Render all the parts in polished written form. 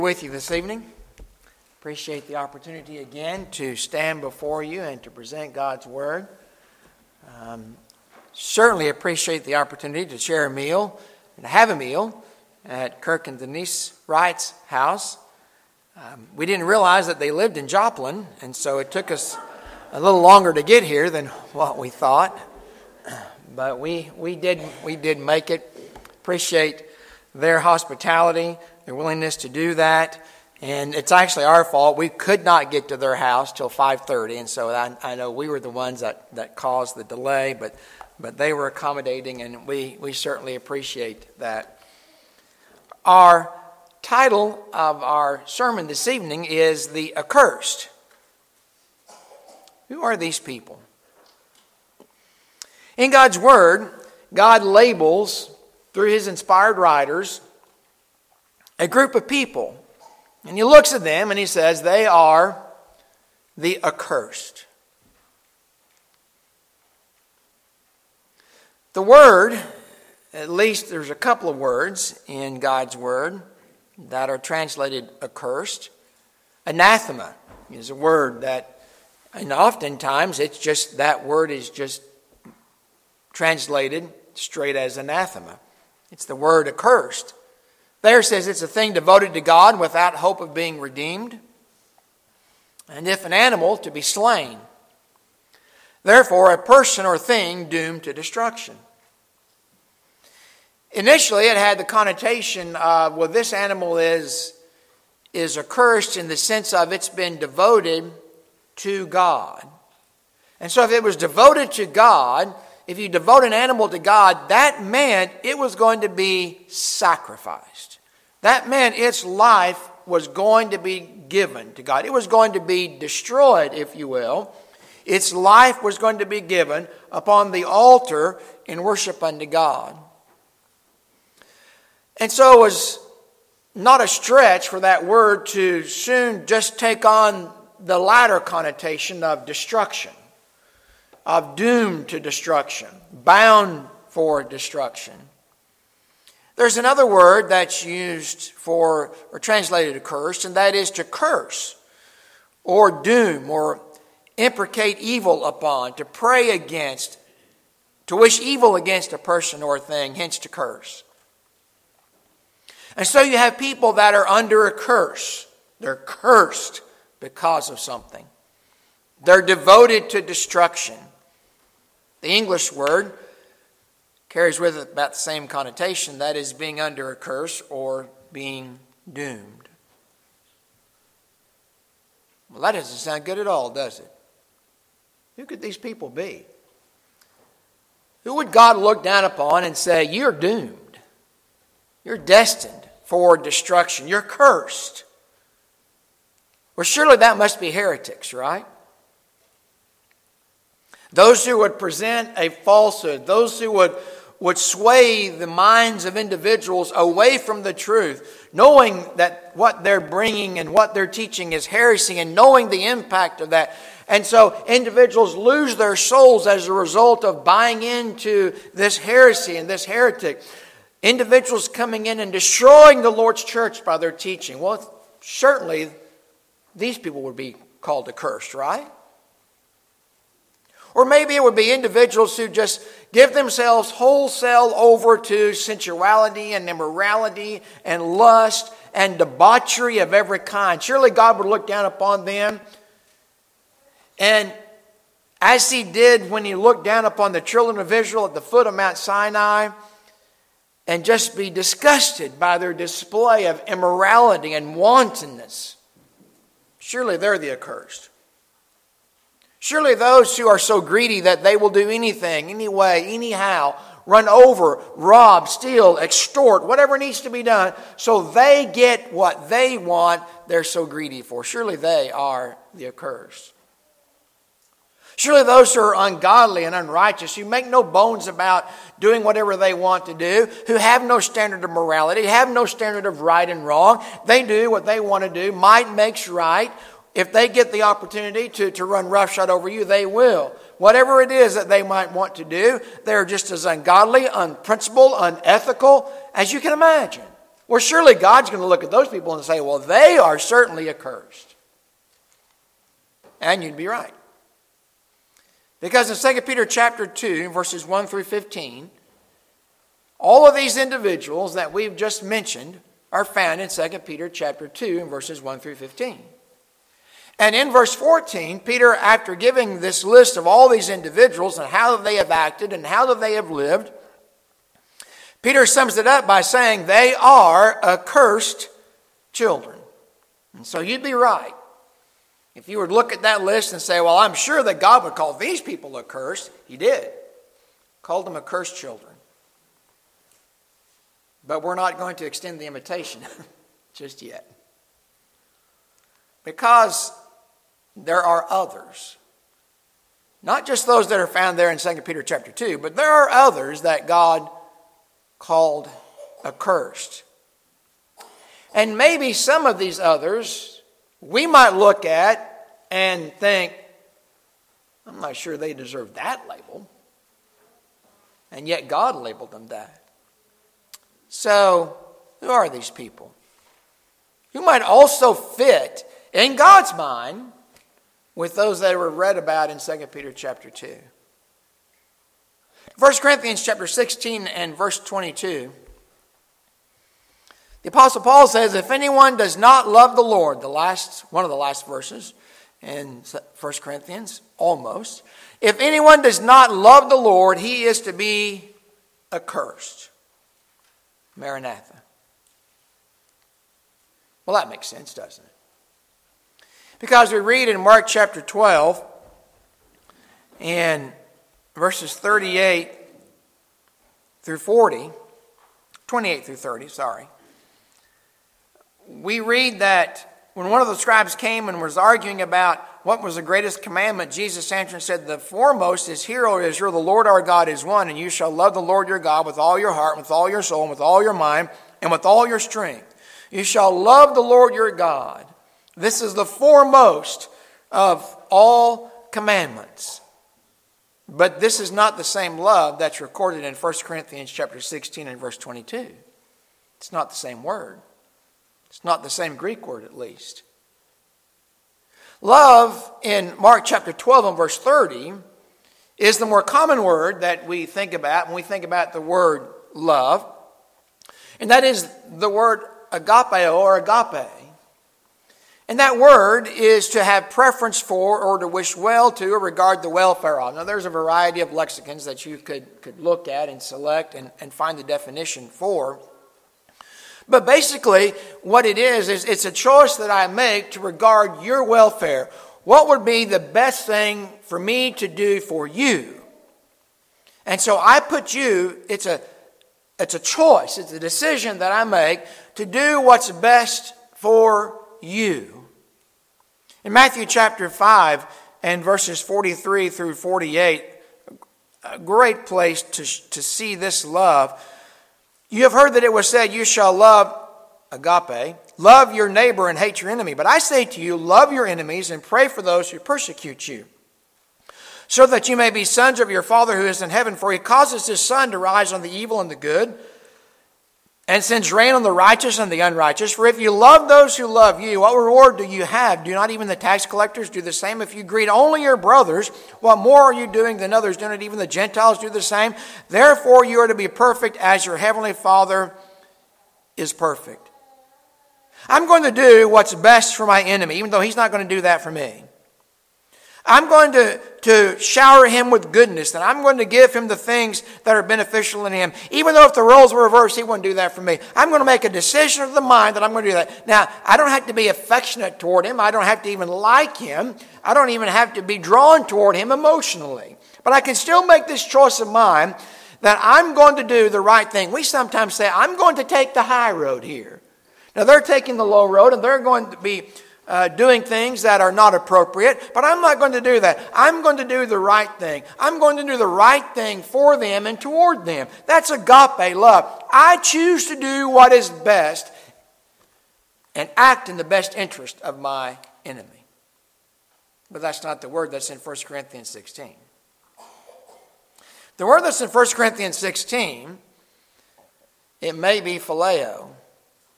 With you this evening. Appreciate the opportunity again to stand before you and to present God's Word. Certainly appreciate the opportunity to share a meal and have a meal at Kirk and Denise Wright's house. We didn't realize that they lived in Joplin, and so it took us a little longer to get here than what we thought. But we did make it. Appreciate their hospitality, their willingness to do that. And it's actually our fault. We could not get to their house till 5:30, and so I know we were the ones that caused the delay, but they were accommodating, and we certainly appreciate that. Our title of our sermon this evening is The Accursed. Who are these people? In God's Word, God labels, through His inspired writers, a group of people. And He looks at them and He says they are the accursed. The word, at least there's a couple of words in God's Word that are translated accursed. Anathema is a word that, and oftentimes it's just, that word is just translated straight as anathema. It's the word accursed. There says it's a thing devoted to God without hope of being redeemed, and if an animal, to be slain. Therefore, a person or thing doomed to destruction. Initially, it had the connotation of, well, this animal is accursed in the sense of it's been devoted to God. And so if it was devoted to God, if you devote an animal to God, that meant it was going to be sacrificed. That meant its life was going to be given to God. It was going to be destroyed, if you will. Its life was going to be given upon the altar in worship unto God. And so it was not a stretch for that word to soon just take on the latter connotation of destruction, of doomed to destruction, bound for destruction. There's another word that's used for, or translated accursed, and that is to curse, or doom, or imprecate evil upon, to pray against, to wish evil against a person or a thing, hence to curse. And so you have people that are under a curse. They're cursed because of something. They're devoted to destruction. The English word carries with it about the same connotation, that is being under a curse or being doomed. Well, that doesn't sound good at all, does it? Who could these people be? Who would God look down upon and say, you're doomed? You're destined for destruction. You're cursed. Well, surely that must be heretics, right? Those who would present a falsehood, those who would sway the minds of individuals away from the truth, knowing that what they're bringing and what they're teaching is heresy, and knowing the impact of that. And so individuals lose their souls as a result of buying into this heresy and this heretic. Individuals coming in and destroying the Lord's church by their teaching. Well, certainly these people would be called accursed, right? Or maybe it would be individuals who just give themselves wholesale over to sensuality and immorality and lust and debauchery of every kind. Surely God would look down upon them. And as He did when He looked down upon the children of Israel at the foot of Mount Sinai, and just be disgusted by their display of immorality and wantonness. Surely they're the accursed. Surely those who are so greedy that they will do anything, anyway, anyhow, run over, rob, steal, extort, whatever needs to be done, so they get what they want, they're so greedy for. Surely they are the accursed. Surely those who are ungodly and unrighteous, who make no bones about doing whatever they want to do, who have no standard of morality, have no standard of right and wrong, they do what they want to do, might makes right. If they get the opportunity to run roughshod over you, they will. Whatever it is that they might want to do, they're just as ungodly, unprincipled, unethical as you can imagine. Well, surely God's going to look at those people and say, well, they are certainly accursed. And you'd be right. Because in 2 Peter chapter 2, verses 1 through 15, all of these individuals that we've just mentioned are found in 2 Peter chapter 2 and verses 1 through 15. And in verse 14, Peter, after giving this list of all these individuals and how they have acted and how they have lived, Peter sums it up by saying they are accursed children. And so you'd be right. If you were to look at that list and say, well, I'm sure that God would call these people accursed. He did. Called them accursed children. But we're not going to extend the invitation just yet. Because there are others. Not just those that are found there in 2 Peter chapter 2, but there are others that God called accursed. And maybe some of these others we might look at and think, I'm not sure they deserve that label. And yet God labeled them that. So, who are these people? Who might also fit in God's mind with those that were read about in 2 Peter chapter 2. 1 Corinthians chapter 16 and verse 22. The Apostle Paul says, if anyone does not love the Lord, one of the last verses in 1 Corinthians, almost. If anyone does not love the Lord, he is to be accursed. Maranatha. Well, that makes sense, doesn't it? Because we read in Mark chapter 12, and verses 38 through 40, 28 through 30, we read that when one of the scribes came and was arguing about what was the greatest commandment, Jesus answered and said, the foremost is, hear, O Israel, the Lord our God is one, and you shall love the Lord your God with all your heart, with all your soul, and with all your mind, and with all your strength. You shall love the Lord your God. This is the foremost of all commandments. But this is not the same love that's recorded in 1 Corinthians chapter 16 and verse 22. It's not the same word. It's not the same Greek word, at least. Love in Mark chapter 12 and verse 30 is the more common word that we think about when we think about the word love. And that is the word agapeo or agape. And that word is to have preference for or to wish well to or regard the welfare of. Now there's a variety of lexicons that you could look at and select and find the definition for. But basically what it is it's a choice that I make to regard your welfare. What would be the best thing for me to do for you? And so I put you, it's a choice, it's a decision that I make to do what's best for you. In Matthew chapter 5 and verses 43 through 48, a great place to see this love. You have heard that it was said, you shall love, agape, love your neighbor and hate your enemy. But I say to you, love your enemies and pray for those who persecute you, so that you may be sons of your Father who is in heaven. For he causes his sun to rise on the evil and the good, and sends rain on the righteous and the unrighteous. For if you love those who love you, what reward do you have? Do not even the tax collectors do the same? If you greet only your brothers, what more are you doing than others? Do not even the Gentiles do the same? Therefore you are to be perfect as your heavenly Father is perfect. I'm going to do what's best for my enemy, even though he's not going to do that for me. I'm going to shower him with goodness, and I'm going to give him the things that are beneficial in him. Even though if the roles were reversed, he wouldn't do that for me. I'm going to make a decision of the mind that I'm going to do that. Now, I don't have to be affectionate toward him. I don't have to even like him. I don't even have to be drawn toward him emotionally. But I can still make this choice of mine that I'm going to do the right thing. We sometimes say, I'm going to take the high road here. Now, they're taking the low road, and they're going to be doing things that are not appropriate, but I'm not going to do that. I'm going to do the right thing. I'm going to do the right thing for them and toward them. That's agape love. I choose to do what is best and act in the best interest of my enemy. But that's not the word that's in 1 Corinthians 16. The word that's in 1 Corinthians 16, it may be phileo,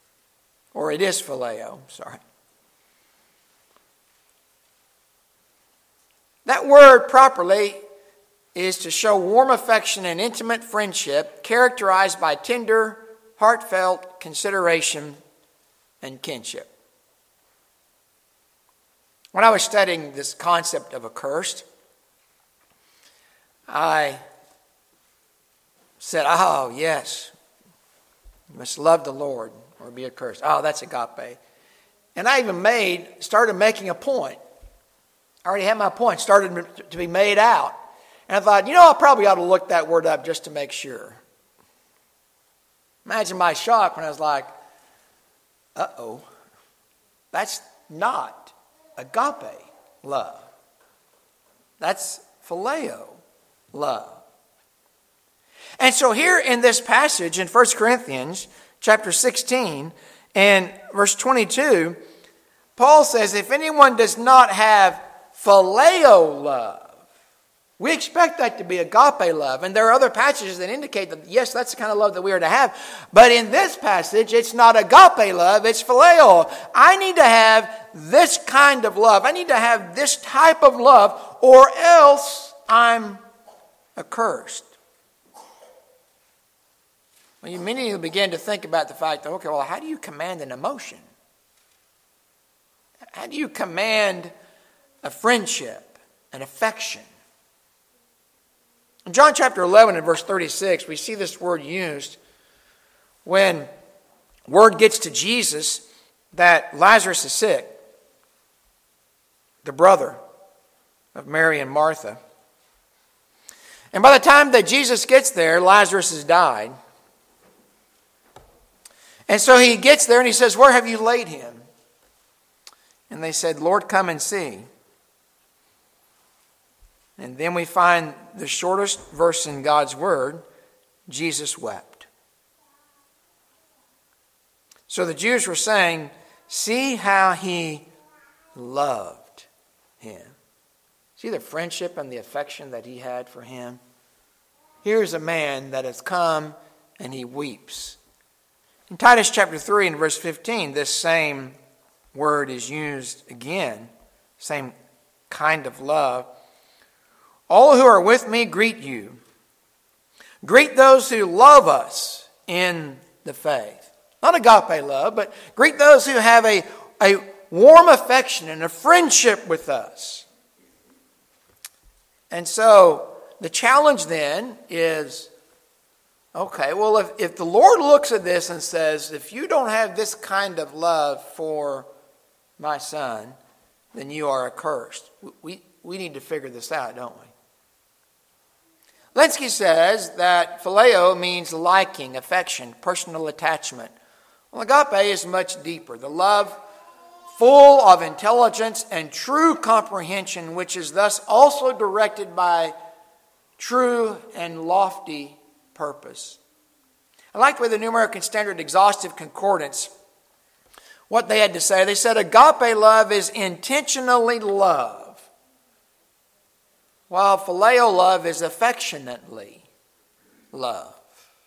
Or it is phileo, sorry. That word properly is to show warm affection and intimate friendship characterized by tender, heartfelt consideration and kinship. When I was studying this concept of accursed, I said, oh, yes, you must love the Lord or be accursed. Oh, that's agape. And I even started making a point. I already had my point, started to be made out. And I thought, I probably ought to look that word up just to make sure. Imagine my shock when I was like, uh-oh, that's not agape love. That's phileo love. And so here in this passage in 1 Corinthians chapter 16 and verse 22, Paul says, if anyone does not have phileo love, we expect that to be agape love. And there are other passages that indicate that, yes, that's the kind of love that we are to have. But in this passage, it's not agape love, it's phileo. I need to have this kind of love. I need to have this type of love, or else I'm accursed. Well, you immediately begin to think about the fact that, okay, well, how do you command an emotion? How do you command a friendship, an affection? In John chapter 11 and verse 36, we see this word used when word gets to Jesus that Lazarus is sick, the brother of Mary and Martha. And by the time that Jesus gets there, Lazarus has died. And so he gets there and he says, where have you laid him? And they said, Lord, come and see. And then we find the shortest verse in God's word, Jesus wept. So the Jews were saying, see how he loved him. See the friendship and the affection that he had for him? Here's a man that has come and he weeps. In Titus chapter 3 and verse 15, this same word is used again, same kind of love. All who are with me greet you. Greet those who love us in the faith. Not agape love, but greet those who have a warm affection and a friendship with us. And so the challenge then is, okay, well, if the Lord looks at this and says, if you don't have this kind of love for my son, then you are accursed. We need to figure this out, don't we? Lenski says that phileo means liking, affection, personal attachment. Well, agape is much deeper. The love full of intelligence and true comprehension, which is thus also directed by true and lofty purpose. I like the way the New American Standard Exhaustive Concordance, what they had to say. They said agape love is intentionally love, while phileo love is affectionately love.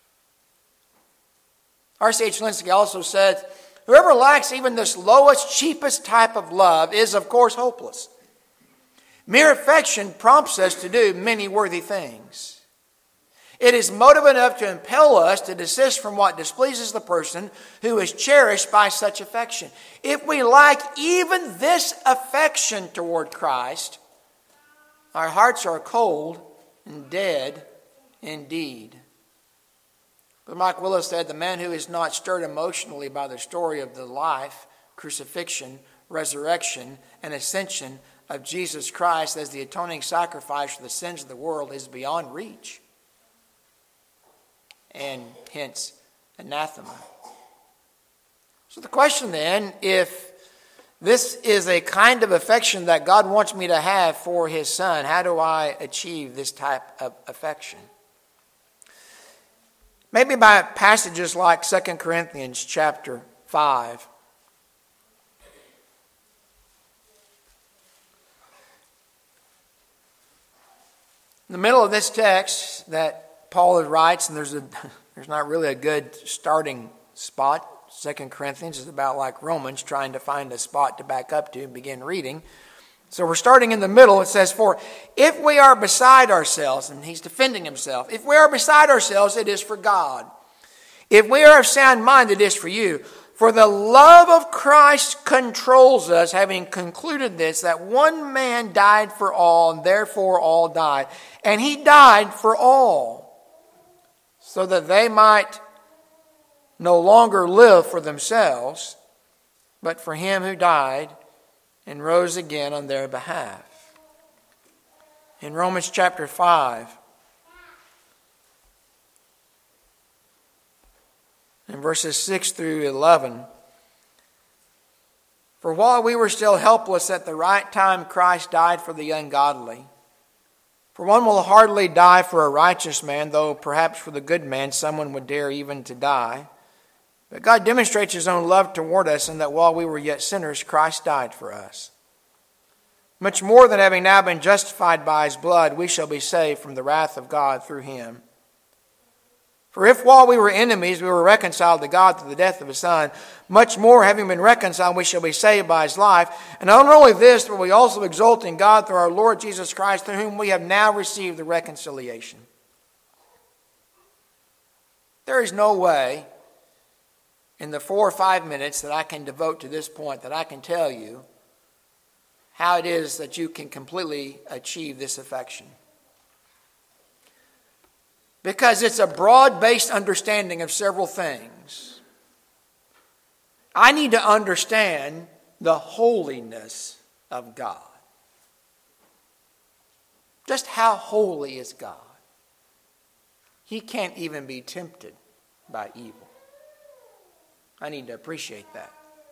R.C.H. Lenski also said, whoever lacks even this lowest, cheapest type of love is, of course, hopeless. Mere affection prompts us to do many worthy things. It is motive enough to impel us to desist from what displeases the person who is cherished by such affection. If we lack even this affection toward Christ, our hearts are cold and dead indeed. But Mike Willis said, the man who is not stirred emotionally by the story of the life, crucifixion, resurrection, and ascension of Jesus Christ as the atoning sacrifice for the sins of the world is beyond reach, and hence anathema. So the question then, if this is a kind of affection that God wants me to have for his son, how do I achieve this type of affection? Maybe by passages like 2 Corinthians chapter 5. In the middle of this text that Paul writes, and there's not really a good starting spot, 2 Corinthians is about like Romans, trying to find a spot to back up to and begin reading. So we're starting in the middle. It says, for if we are beside ourselves, and he's defending himself, if we are beside ourselves, it is for God. If we are of sound mind, it is for you. For the love of Christ controls us, having concluded this, that one man died for all, and therefore all died. And he died for all, so that they might no longer live for themselves, but for him who died and rose again on their behalf. In Romans chapter 5, in verses 6 through 11, for while we were still helpless at the right time, Christ died for the ungodly. For one will hardly die for a righteous man, though perhaps for the good man someone would dare even to die. But God demonstrates his own love toward us in that while we were yet sinners, Christ died for us. Much more than having now been justified by his blood, we shall be saved from the wrath of God through him. For if while we were enemies, we were reconciled to God through the death of his Son, much more having been reconciled, we shall be saved by his life. And not only this, but we also exult in God through our Lord Jesus Christ, through whom we have now received the reconciliation. There is no way in the 4 or 5 minutes that I can devote to this point that I can tell you how it is that you can completely achieve this affection. Because it's a broad-based understanding of several things. I need to understand the holiness of God. Just how holy is God? He can't even be tempted by evil. I need to appreciate that.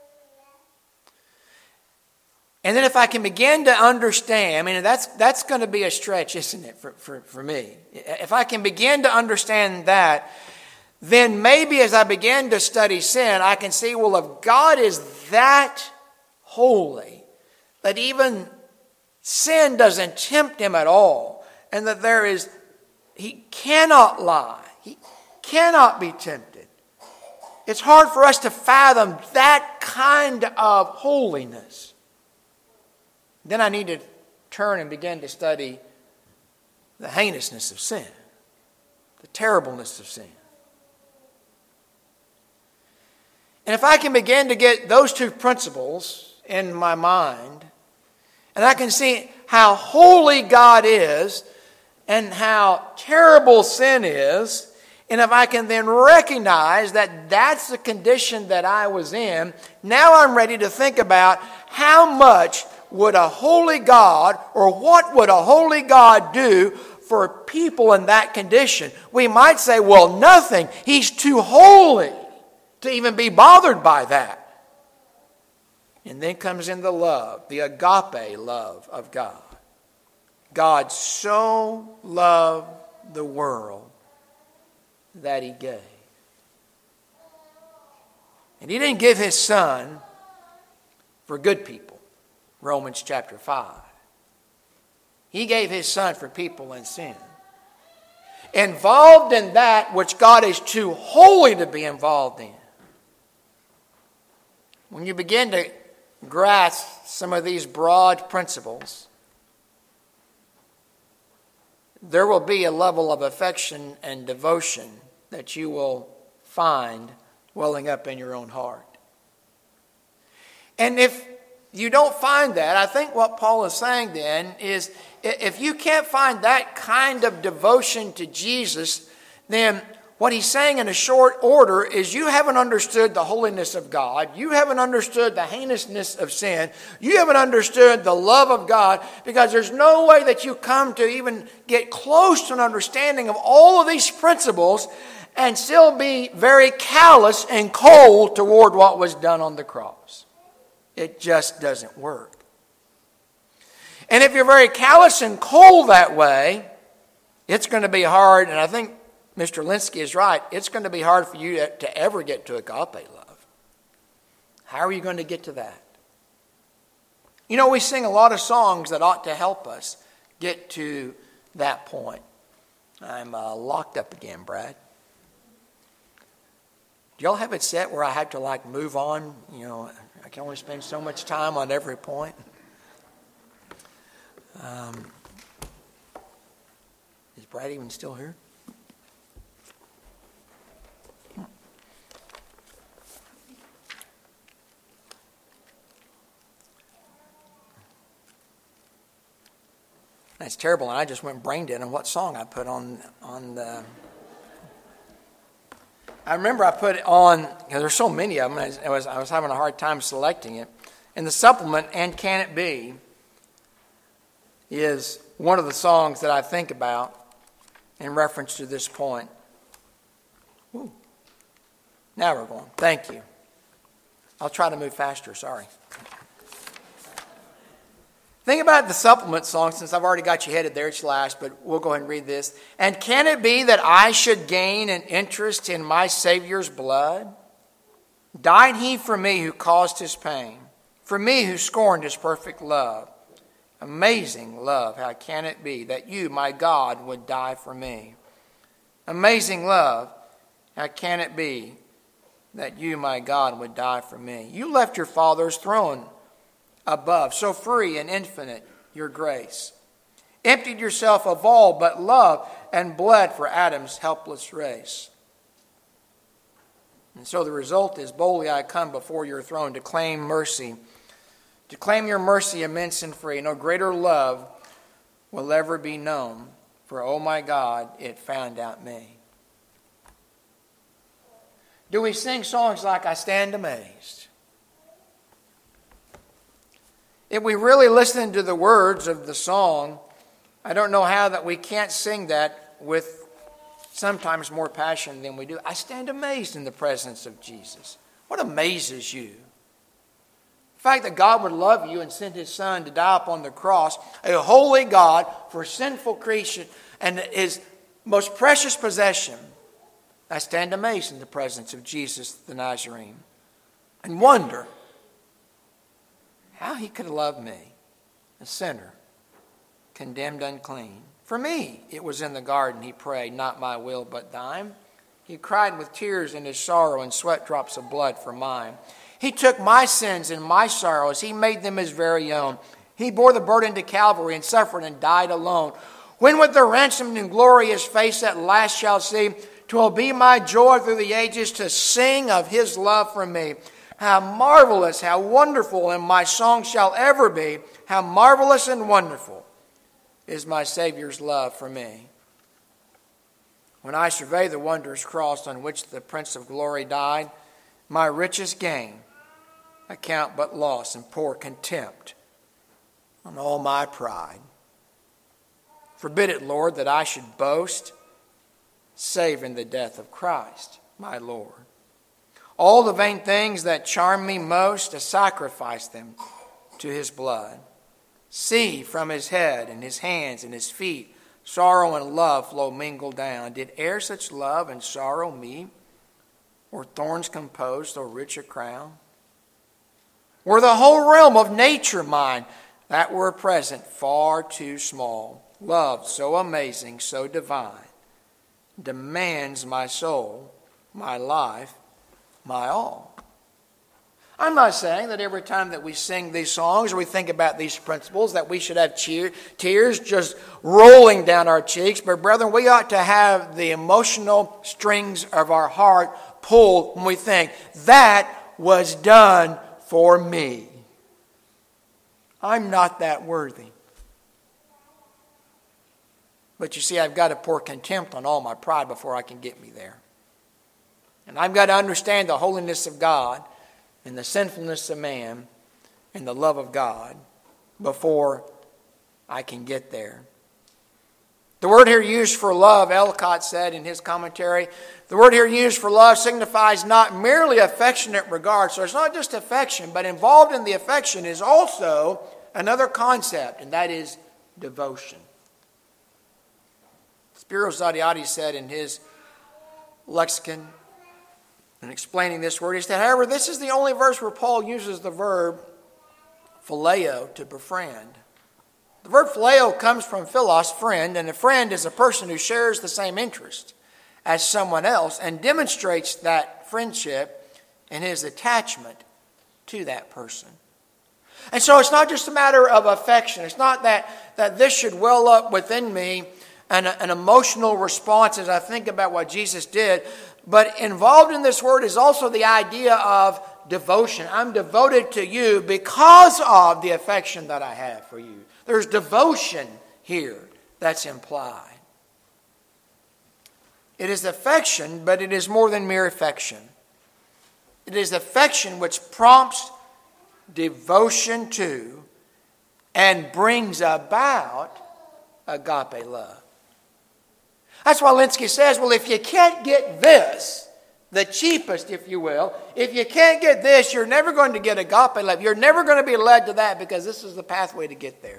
And then if I can begin to understand, I mean, that's going to be a stretch, isn't it, for me? If I can begin to understand that, then maybe as I begin to study sin, I can see, well, if God is that holy, that even sin doesn't tempt him at all, and that he cannot lie, he cannot be tempted. It's hard for us to fathom that kind of holiness. Then I need to turn and begin to study the heinousness of sin, the terribleness of sin. And if I can begin to get those two principles in my mind, and I can see how holy God is and how terrible sin is, and if I can then recognize that that's the condition that I was in, now I'm ready to think about how much would a holy God, or what would a holy God do for people in that condition? We might say, well, nothing. He's too holy to even be bothered by that. And then comes in the love, the agape love of God. God so loved the world that he gave. And he didn't give his Son for good people. Romans chapter 5. He gave his Son for people in sin. Involved in that which God is too holy to be involved in. When you begin to grasp some of these broad principles, there will be a level of affection and devotion that you will find welling up in your own heart. And if you don't find that, I think what Paul is saying then is, if you can't find that kind of devotion to Jesus, then what he's saying in a short order is you haven't understood the holiness of God. You haven't understood the heinousness of sin. You haven't understood the love of God, because there's no way that you come to even get close to an understanding of all of these principles and still be very callous and cold toward what was done on the cross. It just doesn't work. And if you're very callous and cold that way, it's going to be hard, and I think Mr. Linsky is right, it's going to be hard for you to ever get to agape love. How are you going to get to that? You know, we sing a lot of songs that ought to help us get to that point. I'm locked up again, Brad. Do y'all have it set where I have to move on? I can only spend so much time on every point. Is Brad even still here? That's terrible, and I just went brain dead on what song I put on the... I remember I put it on, because there's so many of them, I was having a hard time selecting it. In the supplement, And Can It Be, is one of the songs that I think about in reference to this point. Ooh. Now we're going. Thank you. I'll try to move faster, sorry. Think about the supplement song, since I've already got you headed there. It's last, but we'll go ahead and read this. And can it be that I should gain an interest in my Savior's blood? Died he for me who caused his pain, for me who scorned his perfect love. Amazing love, how can it be that you, my God, would die for me? Amazing love, how can it be that you, my God, would die for me? You left your Father's throne above, so free and infinite your grace. Emptied yourself of all but love and bled for Adam's helpless race. And so the result is, boldly I come before your throne to claim mercy, to claim your mercy immense and free. No greater love will ever be known, for, oh my God, it found out me. Do we sing songs like I Stand Amazed? If we really listen to the words of the song, I don't know how that we can't sing that with sometimes more passion than we do. I stand amazed in the presence of Jesus. What amazes you? The fact that God would love you and send his Son to die upon the cross, a holy God for sinful creation and his most precious possession. I stand amazed in the presence of Jesus the Nazarene and wonder how he could love me, a sinner, condemned unclean. For me, it was in the garden he prayed, not my will but thine. He cried with tears in his sorrow and sweat drops of blood for mine. He took my sins and my sorrows. He made them his very own. He bore the burden to Calvary and suffered and died alone. When with the ransomed and glorious face at last shall see, 'twill be my joy through the ages to sing of his love for me. How marvelous, how wonderful, and my song shall ever be. How marvelous and wonderful is my Savior's love for me. When I survey the wondrous cross on which the Prince of Glory died, my richest gain I count but loss and pour contempt on all my pride. Forbid it, Lord, that I should boast, save in the death of Christ, my Lord. All the vain things that charm me most, I sacrifice them to his blood. See, from his head and his hands and his feet, sorrow and love flow mingled down. Did e'er such love and sorrow meet, or thorns compose so rich a crown? Were the whole realm of nature mine, that were present far too small. Love so amazing, so divine, demands my soul, my life, my all. I'm not saying that every time that we sing these songs or we think about these principles that we should have tears just rolling down our cheeks. But brethren, we ought to have the emotional strings of our heart pulled when we think, that was done for me. I'm not that worthy. But you see, I've got to pour contempt on all my pride before I can get me there. And I've got to understand the holiness of God and the sinfulness of man and the love of God before I can get there. The word here used for love, Ellicott said in his commentary, the word here used for love signifies not merely affectionate regard. So it's not just affection, but involved in the affection is also another concept, and that is devotion. Spiro Zodhiates said in his lexicon, in explaining this word, he said, however, this is the only verse where Paul uses the verb phileo, to befriend. The verb phileo comes from philos, friend, and a friend is a person who shares the same interest as someone else and demonstrates that that friendship and his attachment to that person. And so it's not just a matter of affection. It's not that this should well up within me an emotional response as I think about what Jesus did. But involved in this word is also the idea of devotion. I'm devoted to you because of the affection that I have for you. There's devotion here that's implied. It is affection, but it is more than mere affection. It is affection which prompts devotion to and brings about agape love. That's why Lenski says, well, if you can't get this, the cheapest, if you will, if you can't get this, you're never going to get agape love. You're never going to be led to that because this is the pathway to get there.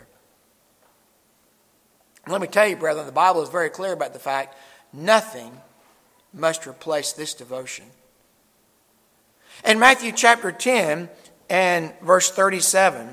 And let me tell you, brethren, the Bible is very clear about the fact nothing must replace this devotion. In Matthew chapter 10 and verse 37,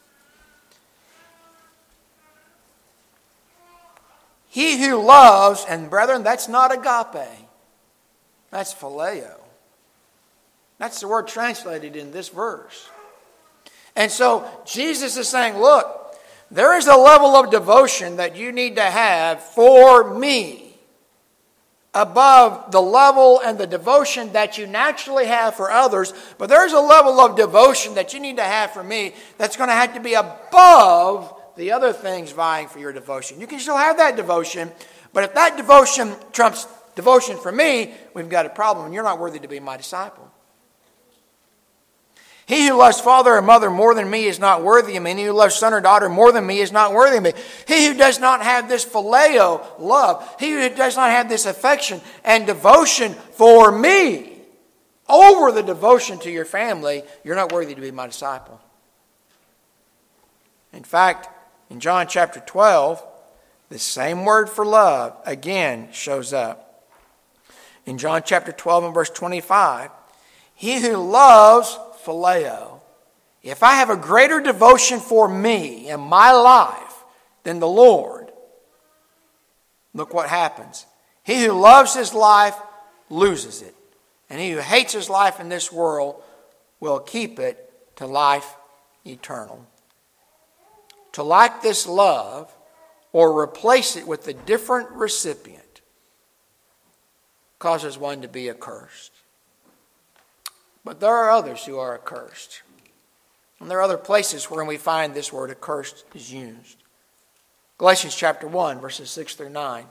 he who loves, and brethren, that's not agape. That's phileo. That's the word translated in this verse. And so Jesus is saying, look, there is a level of devotion that you need to have for me above the level and the devotion that you naturally have for others. But there's a level of devotion that you need to have for me that's going to have to be above the other things vying for your devotion. You can still have that devotion, but if that devotion trumps devotion for me, we've got a problem, and you're not worthy to be my disciple. He who loves father or mother more than me is not worthy of me, and he who loves son or daughter more than me is not worthy of me. He who does not have this phileo love, he who does not have this affection and devotion for me over the devotion to your family, you're not worthy to be my disciple. In fact, in John chapter 12, the same word for love again shows up. In John chapter 12 and verse 25, he who loves phileo, if I have a greater devotion for me in my life than the Lord, look what happens. He who loves his life loses it, and he who hates his life in this world will keep it to life eternal. To lack this love or replace it with a different recipient causes one to be accursed. But there are others who are accursed. And there are other places where we find this word accursed is used. Galatians chapter 1, verses 6 through 9.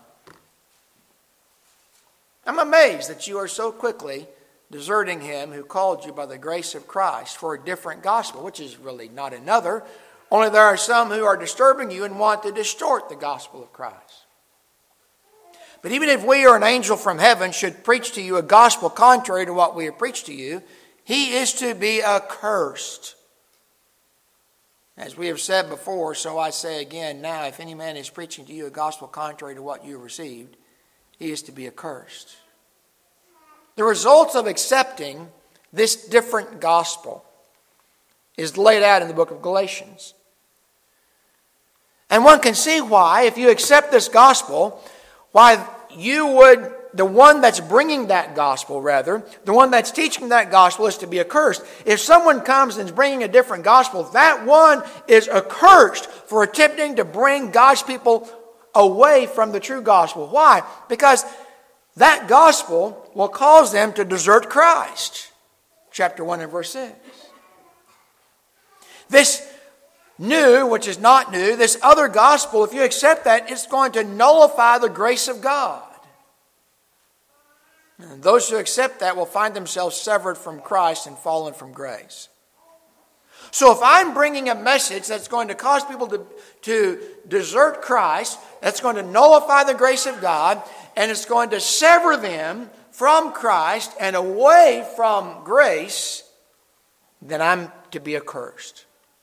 I'm amazed that you are so quickly deserting him who called you by the grace of Christ for a different gospel, which is really not another. Only there are some who are disturbing you and want to distort the gospel of Christ. But even if we or an angel from heaven should preach to you a gospel contrary to what we have preached to you, he is to be accursed. As we have said before, so I say again now, if any man is preaching to you a gospel contrary to what you received, he is to be accursed. The results of accepting this different gospel is laid out in the book of Galatians. And one can see why, if you accept this gospel, why you would, the one that's bringing that gospel, rather, the one that's teaching that gospel is to be accursed. If someone comes and is bringing a different gospel, that one is accursed for attempting to bring God's people away from the true gospel. Why? Because that gospel will cause them to desert Christ. Chapter 1 and verse 6. This new, which is not new, this other gospel, if you accept that, it's going to nullify the grace of God. And those who accept that will find themselves severed from Christ and fallen from grace. So if I'm bringing a message that's going to cause people to desert Christ, that's going to nullify the grace of God, and it's going to sever them from Christ and away from grace, then I'm to be accursed.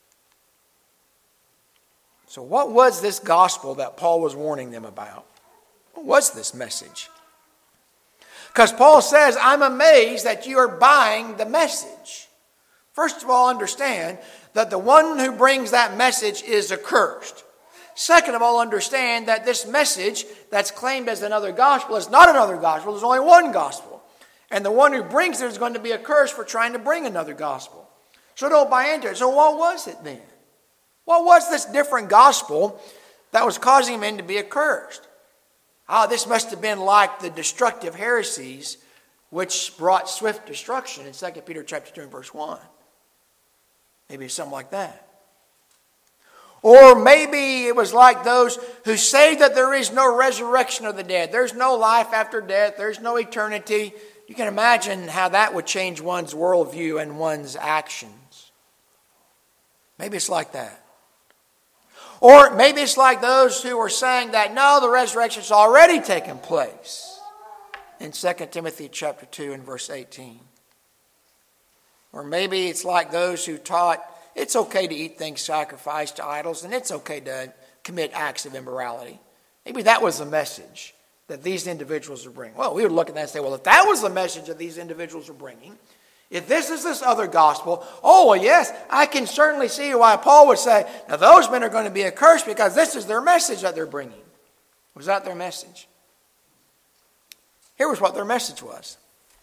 So what was this gospel that Paul was warning them about? What was this message? Because Paul says, I'm amazed that you are buying the message. First of all, understand that the one who brings that message is accursed. Second of all, understand that this message that's claimed as another gospel is not another gospel. There's only one gospel. And the one who brings it is going to be accursed for trying to bring another gospel. So don't buy into it. So what was it then? What was this different gospel that was causing men to be accursed? This must have been like the destructive heresies which brought swift destruction in 2 Peter chapter 2 and verse 1. Maybe something like that. Or maybe it was like those who say that there is no resurrection of the dead. There's no life after death. There's no eternity. You can imagine how that would change one's worldview and one's actions. Maybe it's like that. Or maybe it's like those who are saying that, no, the resurrection's already taken place. In 2 Timothy chapter 2 and verse 18. Or maybe it's like those who taught it's okay to eat things sacrificed to idols and it's okay to commit acts of immorality. Maybe that was the message that these individuals are bringing. Well, we would look at that and say, well, if that was the message that these individuals are bringing, if this is this other gospel, oh, well, yes, I can certainly see why Paul would say, now those men are going to be accursed because this is their message that they're bringing. Was that their message? Here was what their message was.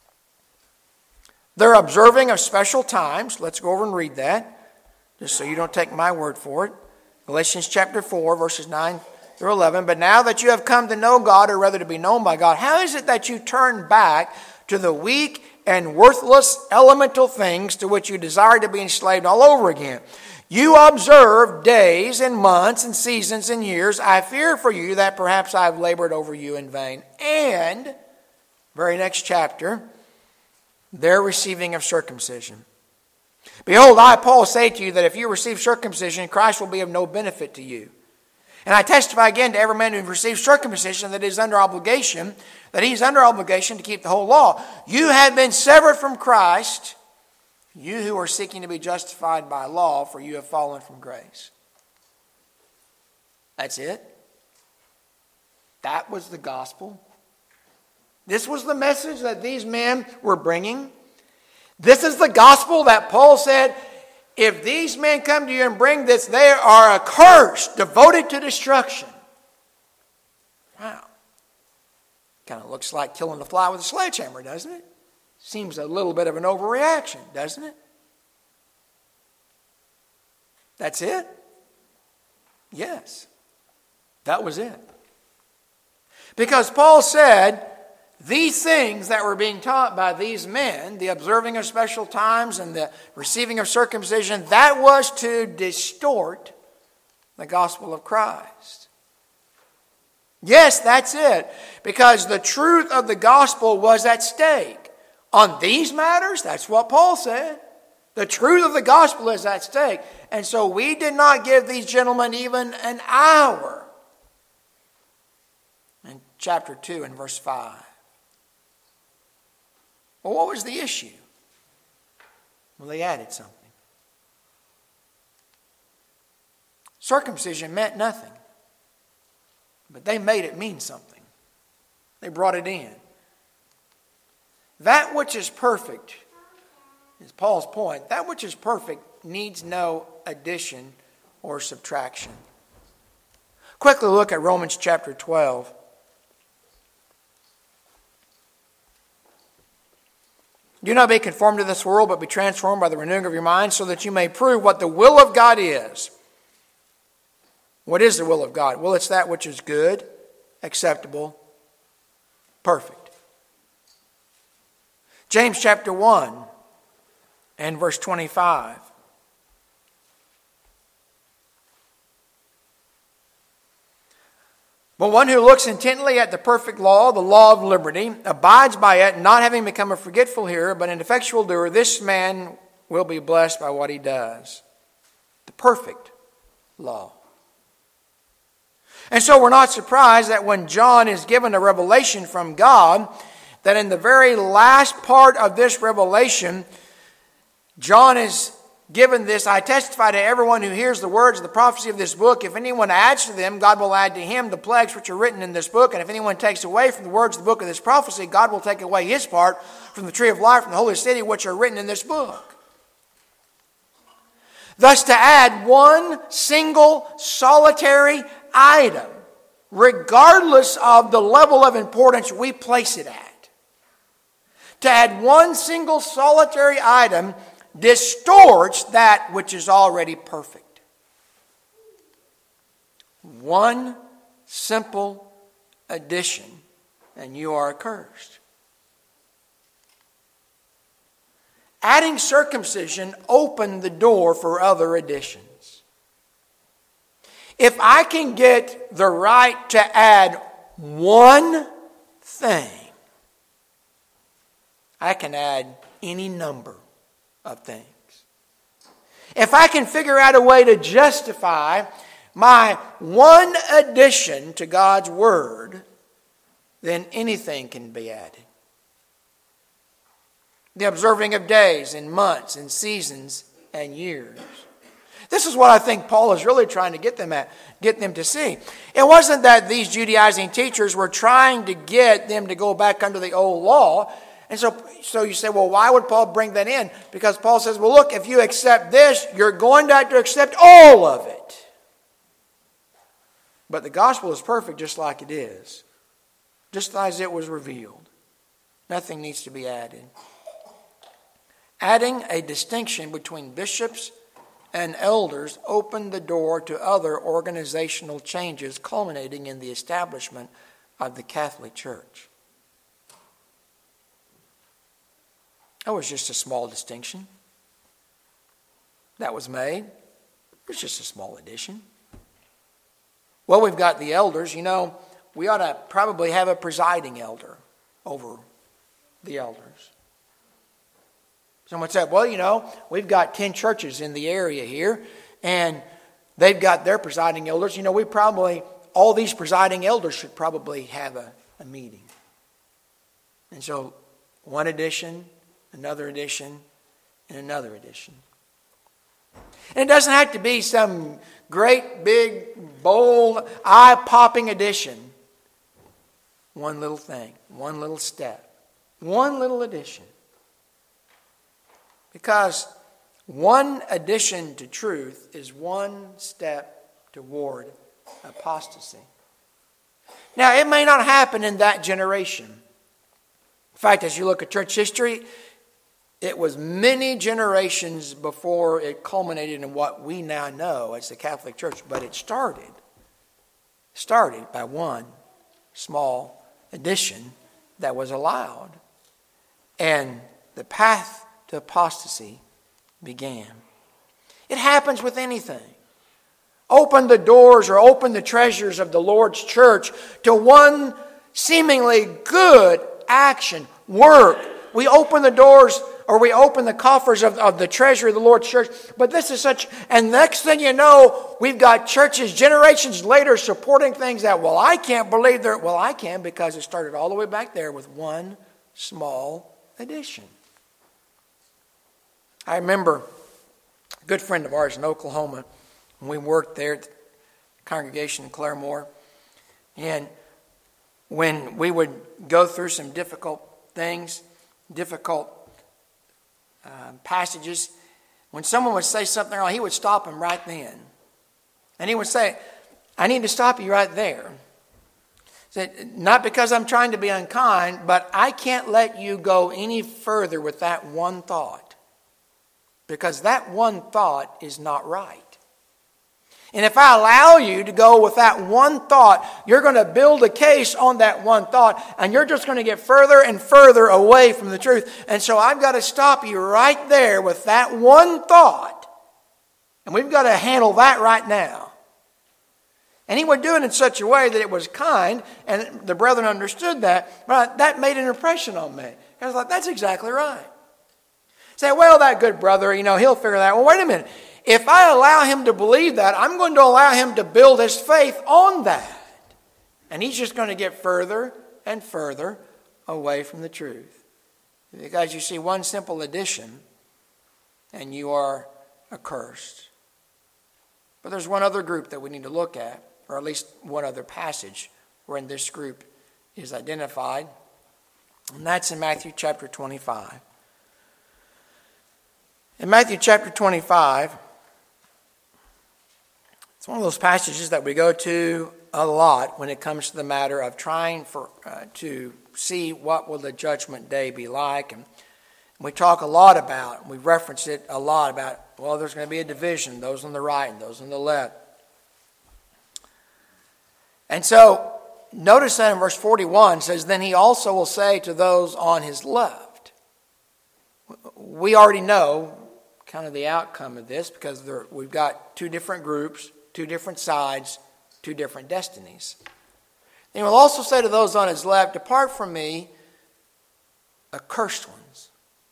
They're observing of special times. Let's go over and read that, just so you don't take my word for it. Galatians chapter 4, verses 9 through 11. But now that you have come to know God, or rather to be known by God, how is it that you turn back to the weak and worthless elemental things to which you desire to be enslaved all over again? You observe days and months and seasons and years. I fear for you that perhaps I have labored over you in vain. And, very next chapter, their receiving of circumcision. Behold, I, Paul, say to you that if you receive circumcision, Christ will be of no benefit to you. And I testify again to every man who receives circumcision that is under obligation, that he is under obligation to keep the whole law. You have been severed from Christ, you who are seeking to be justified by law, for you have fallen from grace. That's it. That was the gospel. This was the message that these men were bringing. This is the gospel that Paul said, if these men come to you and bring this, they are accursed, devoted to destruction. Wow. Kind of looks like killing a fly with a sledgehammer, doesn't it? Seems a little bit of an overreaction, doesn't it? That's it? Yes. That was it. Because Paul said, these things that were being taught by these men, the observing of special times and the receiving of circumcision, that was to distort the gospel of Christ. Yes, that's it. Because the truth of the gospel was at stake. On these matters, that's what Paul said. The truth of the gospel is at stake. And so we did not give these gentlemen even an hour. In chapter 2 and verse 5. Well, what was the issue? Well, they added something. Circumcision meant nothing. But they made it mean something. They brought it in. That which is perfect, is Paul's point, that which is perfect needs no addition or subtraction. Quickly look at Romans chapter 12. Do not be conformed to this world, but be transformed by the renewing of your mind, so that you may prove what the will of God is. What is the will of God? Well, it's that which is good, acceptable, perfect. James chapter 1 and verse 25. But one who looks intently at the perfect law, the law of liberty, abides by it, not having become a forgetful hearer, but an effectual doer, this man will be blessed by what he does. The perfect law. And so we're not surprised that when John is given a revelation from God, that in the very last part of this revelation, John is given this, I testify to everyone who hears the words of the prophecy of this book, if anyone adds to them, God will add to him the plagues which are written in this book. And if anyone takes away from the words of the book of this prophecy, God will take away his part from the tree of life, from the holy city, which are written in this book. Thus, to add one single solitary item, regardless of the level of importance we place it at, to add one single solitary item distorts that which is already perfect. One simple addition, and you are accursed. Adding circumcision opened the door for other additions. If I can get the right to add one thing, I can add any number of things. If I can figure out a way to justify my one addition to God's Word, then anything can be added. The observing of days and months and seasons and years. This is what I think Paul is really trying to get them to see. It wasn't that these Judaizing teachers were trying to get them to go back under the old law. And so you say, well, why would Paul bring that in? Because Paul says, well, look, if you accept this, you're going to have to accept all of it. But the gospel is perfect just like it is. Just as it was revealed. Nothing needs to be added. Adding a distinction between bishops and elders opened the door to other organizational changes, culminating in the establishment of the Catholic Church. That was just a small distinction that was made. It was just a small addition. Well, we've got the elders. We ought to probably have a presiding elder over the elders. Someone said, well, we've got 10 churches in the area here, and they've got their presiding elders. All these presiding elders should probably have a meeting. And so, one addition, another addition, and another addition. And it doesn't have to be some great, big, bold, eye-popping addition. One little thing, one little step, one little addition. Because one addition to truth is one step toward apostasy. Now, it may not happen in that generation. In fact, as you look at church history, it was many generations before it culminated in what we now know as the Catholic Church. But it started by one small addition that was allowed. And the path to apostasy began. It happens with anything. Open the doors or open the treasures of the Lord's church to one seemingly good action, work. We open the doors or we open the coffers of the treasure of the Lord's church. But this is and next thing you know, we've got churches generations later supporting things that, I can't believe they're, I can, because it started all the way back there with one small addition. I remember a good friend of ours in Oklahoma, when we worked there at the congregation in Claremore, and when we would go through some difficult things, difficult passages, when someone would say something wrong, he would stop him right then. And he would say, I need to stop you right there. Said, not because I'm trying to be unkind, but I can't let you go any further with that one thought. Because that one thought is not right. And if I allow you to go with that one thought, you're going to build a case on that one thought, and you're just going to get further and further away from the truth. And so I've got to stop you right there with that one thought. And we've got to handle that right now. And he would do it in such a way that it was kind, and the brethren understood that, but that made an impression on me. I was like, that's exactly right. Say, that good brother, he'll figure that out. Well, wait a minute. If I allow him to believe that, I'm going to allow him to build his faith on that. And he's just going to get further and further away from the truth. Because you see, one simple addition, and you are accursed. But there's one other group that we need to look at, or at least one other passage wherein this group is identified. And that's in Matthew chapter 25. In Matthew chapter 25, It's one of those passages that we go to a lot when it comes to the matter of trying to see what will the judgment day be like. And we talk a lot about, we reference it a lot about, well, there's going to be a division, those on the right and those on the left. And so, notice that in verse 41 says, then he also will say to those on his left. We already know kind of the outcome of this because we've got two different groups, two different sides, two different destinies. And he will also say to those on his left, depart from me, accursed ones,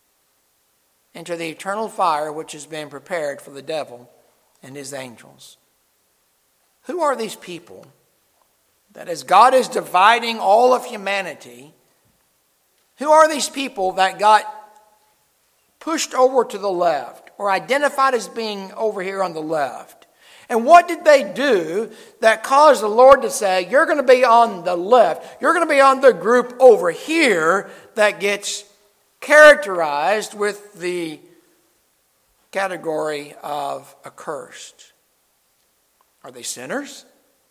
into the eternal fire which has been prepared for the devil and his angels. Who are these people that as God is dividing all of humanity, who are these people that got pushed over to the left or identified as being over here on the left? And what did they do that caused the Lord to say, you're going to be on the left, you're going to be on the group over here that gets characterized with the category of accursed? Are they sinners?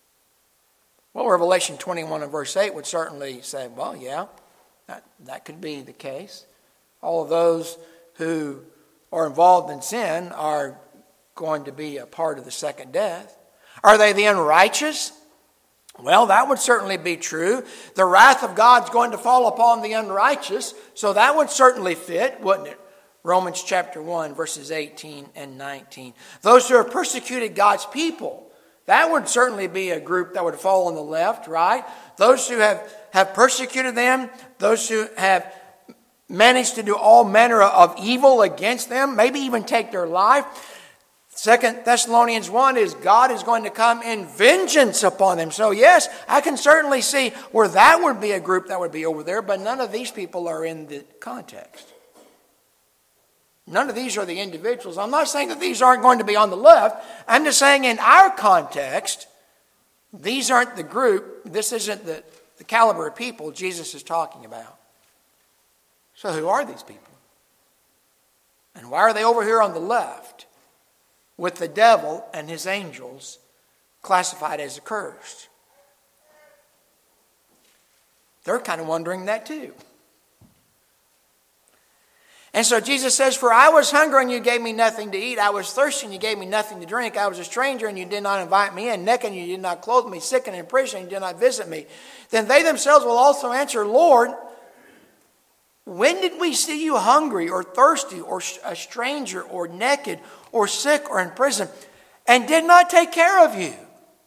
Well, Revelation 21 and verse 8 would certainly say, well, yeah, that could be the case. All of those who are involved in sin are going to be a part of the second death. Are they the unrighteous? Well, that would certainly be true. The wrath of God's going to fall upon the unrighteous, so that would certainly fit, wouldn't it? Romans chapter 1, verses 18 and 19. Those who have persecuted God's people, that would certainly be a group that would fall on the left, right? Those who have persecuted them, those who have managed to do all manner of evil against them, maybe even take their life. 2 Thessalonians 1 is God is going to come in vengeance upon them. So yes, I can certainly see where that would be a group that would be over there, but none of these people are in the context. None of these are the individuals. I'm not saying that these aren't going to be on the left. I'm just saying in our context, these aren't the group, this isn't the caliber of people Jesus is talking about. So who are these people? And why are they over here on the left with the devil and his angels classified as accursed? They're kind of wondering that too. And so Jesus says, for I was hungry and you gave me nothing to eat. I was thirsty and you gave me nothing to drink. I was a stranger and you did not invite me in. Naked and you did not clothe me. Sick and in prison and you did not visit me. Then they themselves will also answer, Lord, when did we see you hungry or thirsty or a stranger or naked or sick or in prison and did not take care of you?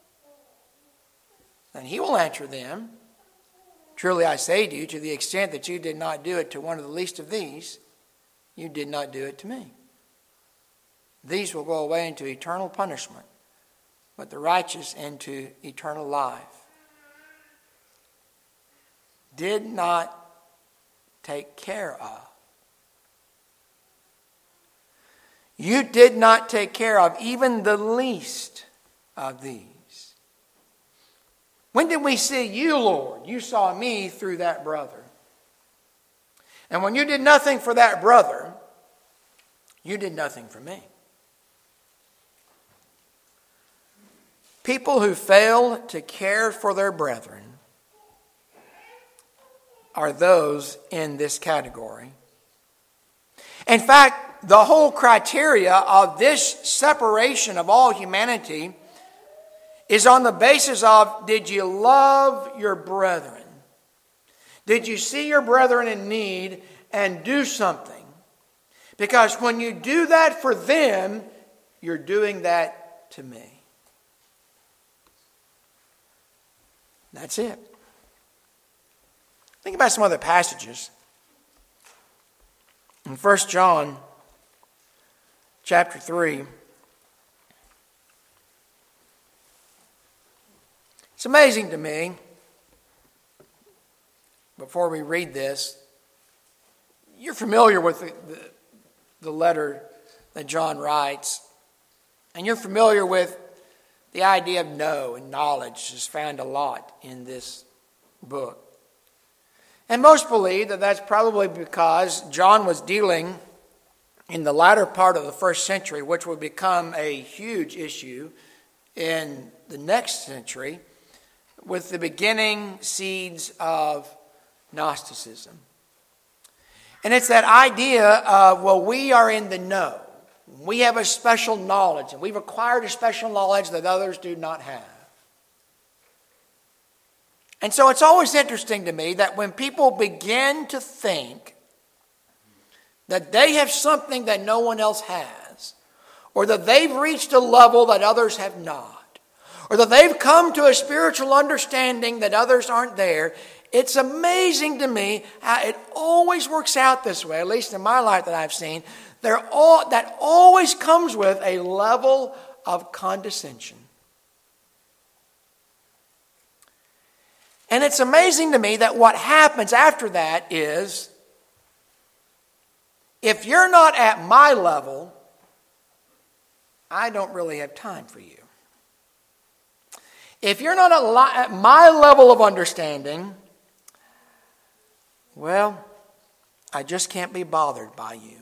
Then he will answer them, truly I say to you, to the extent that you did not do it to one of the least of these, you did not do it to me. These will go away into eternal punishment, but the righteous into eternal life. Did not take care of. You did not take care of even the least of these. When did we see you, Lord? You saw me through that brother. And when you did nothing for that brother, you did nothing for me. People who fail to care for their brethren are those in this category. In fact, the whole criteria of this separation of all humanity is on the basis of, did you love your brethren? Did you see your brethren in need and do something? Because when you do that for them, you're doing that to me. That's it. Think about some other passages. In 1 John chapter 3, it's amazing to me, before we read this, you're familiar with the letter that John writes, and you're familiar with the idea of know and knowledge is found a lot in this book. And most believe that that's probably because John was dealing in the latter part of the first century, which would become a huge issue in the next century with the beginning seeds of Gnosticism. And it's that idea of, well, we are in the know. We have a special knowledge, and we've acquired a special knowledge that others do not have. And so it's always interesting to me that when people begin to think that they have something that no one else has, or that they've reached a level that others have not, or that they've come to a spiritual understanding that others aren't there, it's amazing to me how it always works out this way, at least in my life that I've seen. That always comes with a level of condescension. And it's amazing to me that what happens after that is, if you're not at my level, I don't really have time for you. If you're not at my level of understanding, well, I just can't be bothered by you.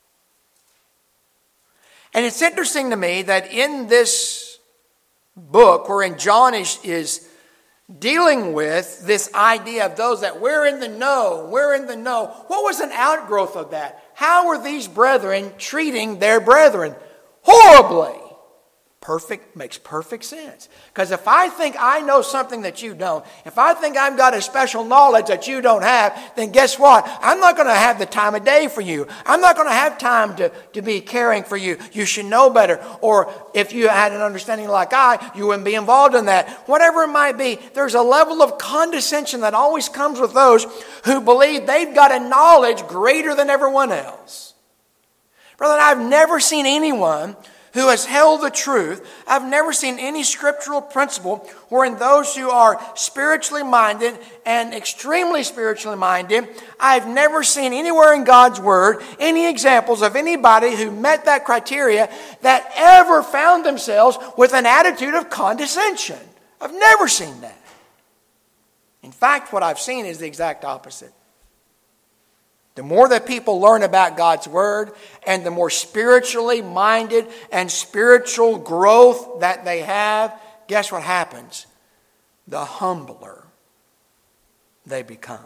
And it's interesting to me that in this book, wherein John is dealing with this idea of those that we're in the know, what was an outgrowth of that? How were these brethren treating their brethren? Horribly. Makes perfect sense. Because if I think I know something that you don't, if I think I've got a special knowledge that you don't have, then guess what? I'm not going to have the time of day for you. I'm not going to have time to be caring for you. You should know better. Or if you had an understanding like you wouldn't be involved in that. Whatever it might be, there's a level of condescension that always comes with those who believe they've got a knowledge greater than everyone else. Brother, I've never seen anyone who has held the truth. I've never seen any scriptural principle wherein those who are spiritually minded and extremely spiritually minded, I've never seen anywhere in God's Word any examples of anybody who met that criteria that ever found themselves with an attitude of condescension. I've never seen that. In fact, what I've seen is the exact opposite. The more that people learn about God's Word and the more spiritually minded and spiritual growth that they have, guess what happens? The humbler they become.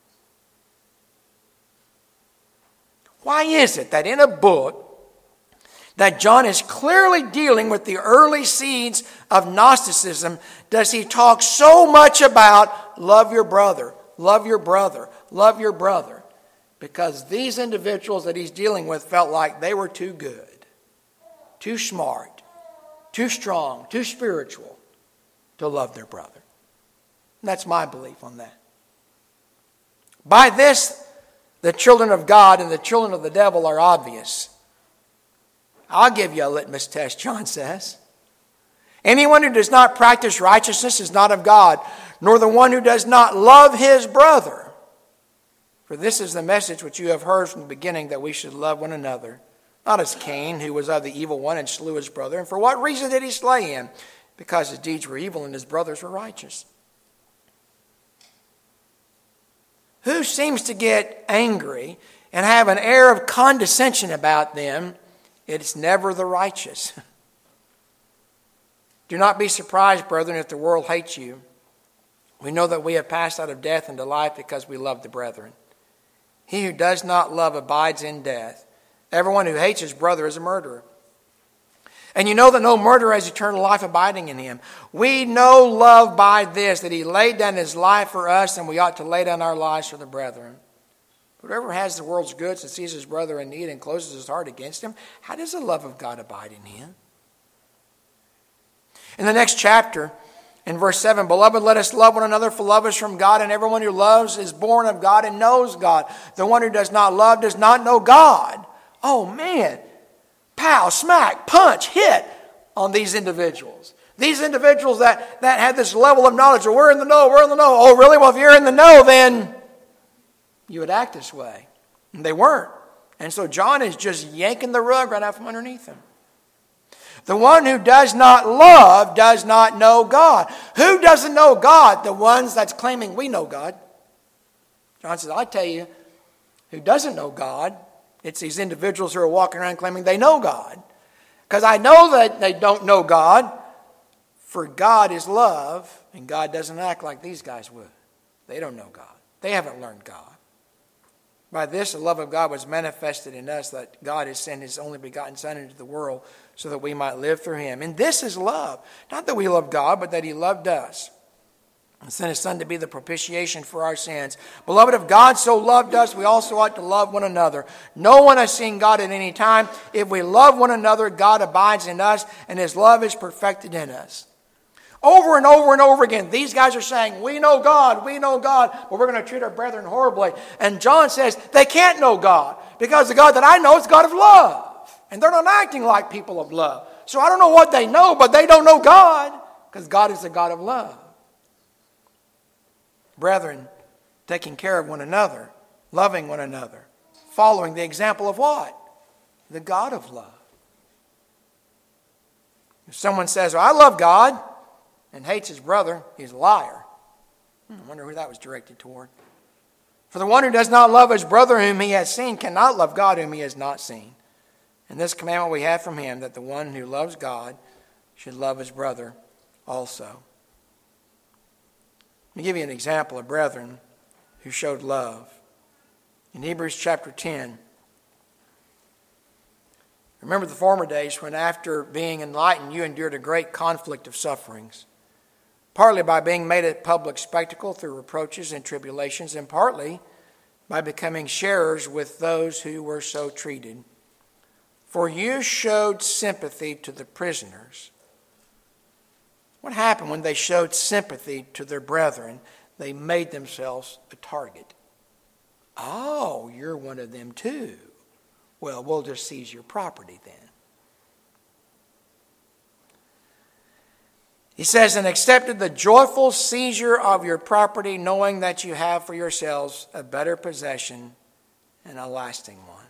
Why is it that in a book that John is clearly dealing with the early seeds of Gnosticism does he talk so much about love your brother, love your brother, love your brother? Because these individuals that he's dealing with felt like they were too good, too smart, too strong, too spiritual to love their brother. And that's my belief on that. By this, the children of God and the children of the devil are obvious. I'll give you a litmus test, John says. Anyone who does not practice righteousness is not of God, nor the one who does not love his brother. For this is the message which you have heard from the beginning, that we should love one another. Not as Cain, who was of the evil one and slew his brother. And for what reason did he slay him? Because his deeds were evil and his brothers were righteous. Who seems to get angry and have an air of condescension about them? It's never the righteous. Do not be surprised, brethren, if the world hates you. We know that we have passed out of death into life because we love the brethren. He who does not love abides in death. Everyone who hates his brother is a murderer. And you know that no murderer has eternal life abiding in him. We know love by this, that he laid down his life for us, and we ought to lay down our lives for the brethren. Whoever has the world's goods and sees his brother in need and closes his heart against him, how does the love of God abide in him? In the next chapter, in verse 7, Beloved, let us love one another, for love is from God, and everyone who loves is born of God and knows God. The one who does not love does not know God. Oh man, pow, smack, punch, hit on these individuals. These individuals that had this level of knowledge, or we're in the know, we're in the know. Oh really? Well, if you're in the know, then you would act this way. And they weren't. And so John is just yanking the rug right out from underneath them. The one who does not love does not know God. Who doesn't know God? The ones that's claiming we know God. John says, I tell you, who doesn't know God, it's these individuals who are walking around claiming they know God. Because I know that they don't know God For God is love, and God doesn't act like these guys would. They don't know God. They haven't learned God. By this, the love of God was manifested in us, that God has sent His only begotten Son into the world so that we might live through Him. And this is love. Not that we love God, but that He loved us and sent His Son to be the propitiation for our sins. Beloved, if God so loved us, we also ought to love one another. No one has seen God at any time. If we love one another, God abides in us, and His love is perfected in us. Over and over and over again, these guys are saying, we know God, but we're going to treat our brethren horribly. And John says, they can't know God, because the God that I know is God of love. And they're not acting like people of love. So I don't know what they know, but they don't know God, because God is the God of love. Brethren, taking care of one another, loving one another, following the example of what? The God of love. If someone says, well, I love God, and hates his brother, he's a liar. I wonder who that was directed toward. For the one who does not love his brother whom he has seen cannot love God whom he has not seen. And this commandment we have from Him, that the one who loves God should love his brother also. Let me give you an example of brethren who showed love. In Hebrews chapter 10, remember the former days when after being enlightened you endured a great conflict of sufferings, partly by being made a public spectacle through reproaches and tribulations, and partly by becoming sharers with those who were so treated. For you showed sympathy to the prisoners. What happened when they showed sympathy to their brethren? They made themselves a target. Oh, you're one of them too. Well, we'll just seize your property then. He says, and accepted the joyful seizure of your property, knowing that you have for yourselves a better possession and a lasting one.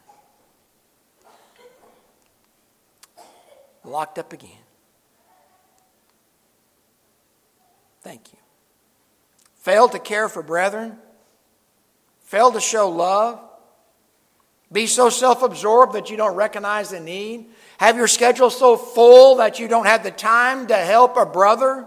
Locked up again. Thank you. Failed to care for brethren. Failed to show love. Be so self-absorbed that you don't recognize the need. Have your schedule so full that you don't have the time to help a brother.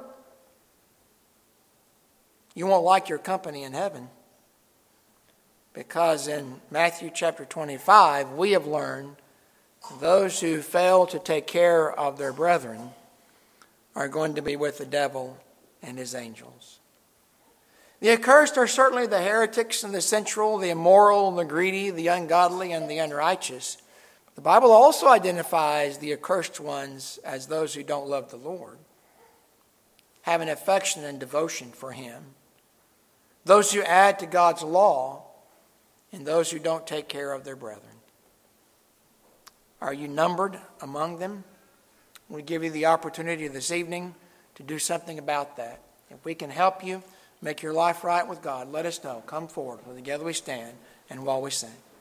You won't like your company in heaven. Because in Matthew chapter 25, we have learned those who fail to take care of their brethren are going to be with the devil and his angels. The accursed are certainly the heretics and the sensual, the immoral and the greedy, the ungodly and the unrighteous. The Bible also identifies the accursed ones as those who don't love the Lord, have an affection and devotion for Him, those who add to God's law, and those who don't take care of their brethren. Are you numbered among them? We give you the opportunity this evening to do something about that. If we can help you make your life right with God, let us know. Come forward. Together we stand and while we sing.